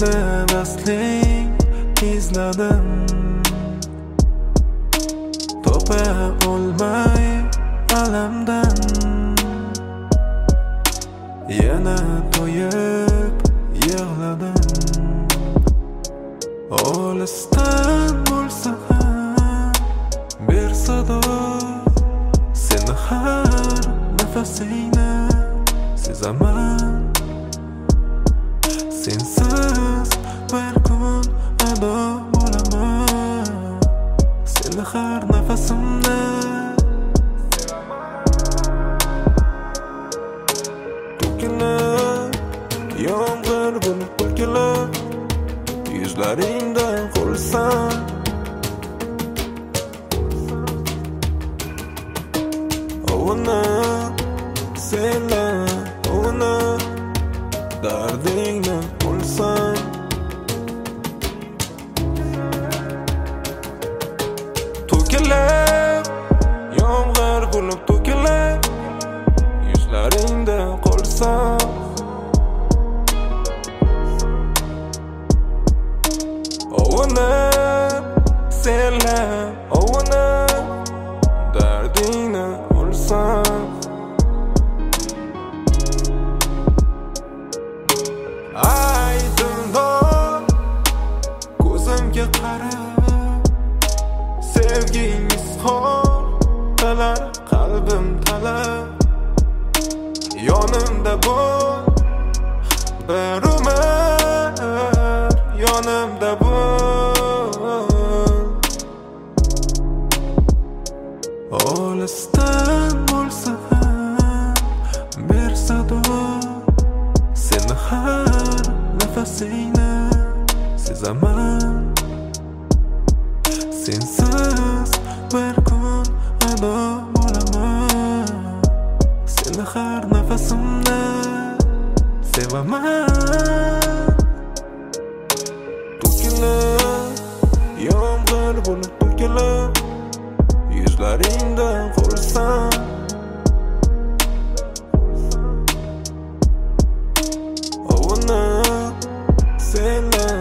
seni vasling izladim, topa olmay alamdan. Yana to'yib yig'ladim. Olisdan bo'lsa ham bir sado, seni har nafasingni sezaman. Sensiz bir kun ado bo'laman, seni har nafasimda to'kilib, yomg'ir bo'lib to'kilib, yuzlaringdan qolsam. Ovunib, senlar ovunib, dardingni olsam. To'kilib, yomg'ir bo'lib to'kilib, yuzlaringda qolsam. Ovunib, senlar ovunib, dardingni olsam. Aydinroq ko'zimga qarab, sevging izhor qilar qalbim talab. Yonimda bo'l, bir umr yonimda bo'l. Olisdan bo'lsa ham bir sado, seni har nafasingni sezaman. Sensiz bir kun ado bo'laman, seni har nafasimda sevaman. To'kilib, yomg'ir bo'lib to'kilib, yuzlaringdan qolsam. Ovunib, senlar